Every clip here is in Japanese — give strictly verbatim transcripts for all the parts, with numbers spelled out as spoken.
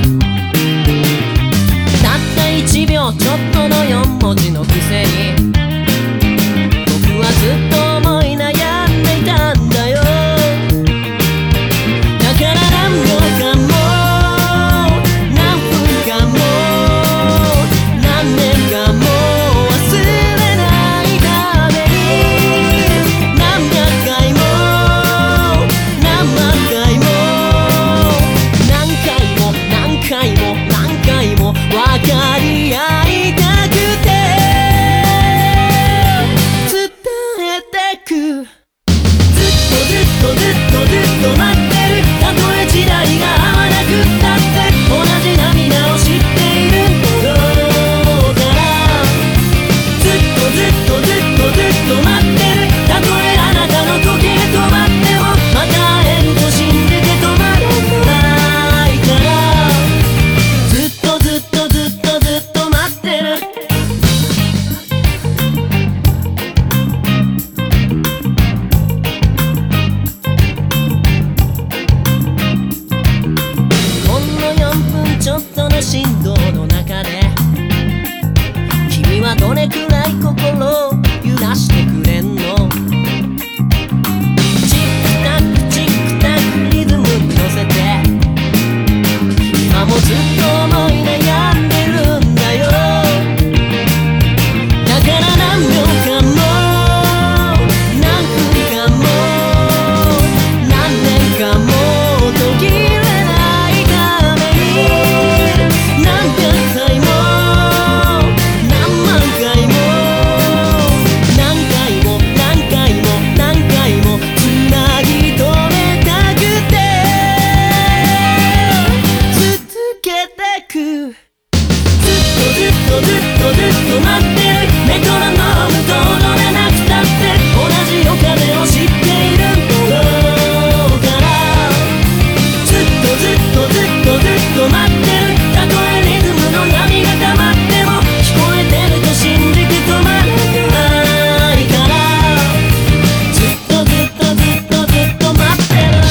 たったいちびょうちょっとのよんもじのくせに僕はずっと思い悩んでいたんだよ。だから何秒間も何分間も何年間も忘れないために何百回も何万回も何回も何回も何回も分かり合いたくて伝えてく。ずっとずっとずっとずっと待ってる。たとえ時代が合わなくったって同じ涙を知っているんだろうから。ずっとずっとずっとずっと待ってる。たとえあなたの時計止まってもまた会えると信じて止まらないから。ずっとずっとずっとずっと待ってる。ほんのよんぷんちょっとの振動の中で君はどれくらい心を揺らしてくれんの。チックタックチックタックリズムに乗せて今もずっと思い悩んでるんだよ。だから何秒間も何分間も何年間も途切れないために何百回も何万回も何回も何回も何回もつなぎ止めたくて続けてく。ずっとずっとずっとずっと待ってる。メトロノームと踊れなくたって同じお金を知っているんだろうから。ずっとずっとずっとずっと待ってる。たとえリズムの波が溜まっても聞こえてると信じて止まらないから。ずっとずっとずっとずっと待ってる。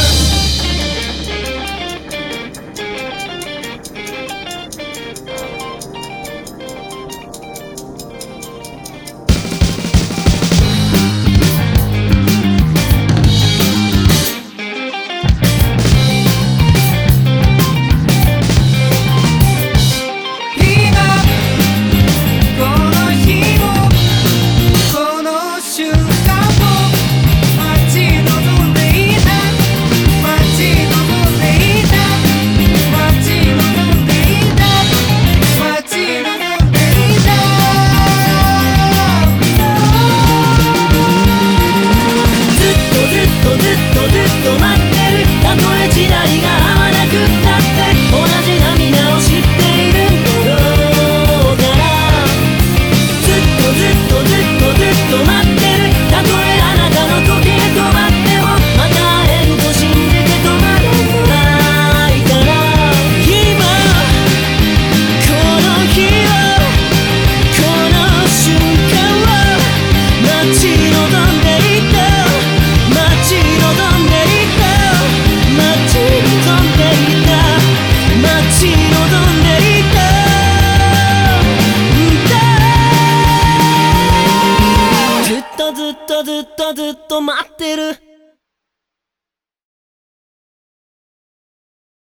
ずっとずっとずっとずっと待ってる。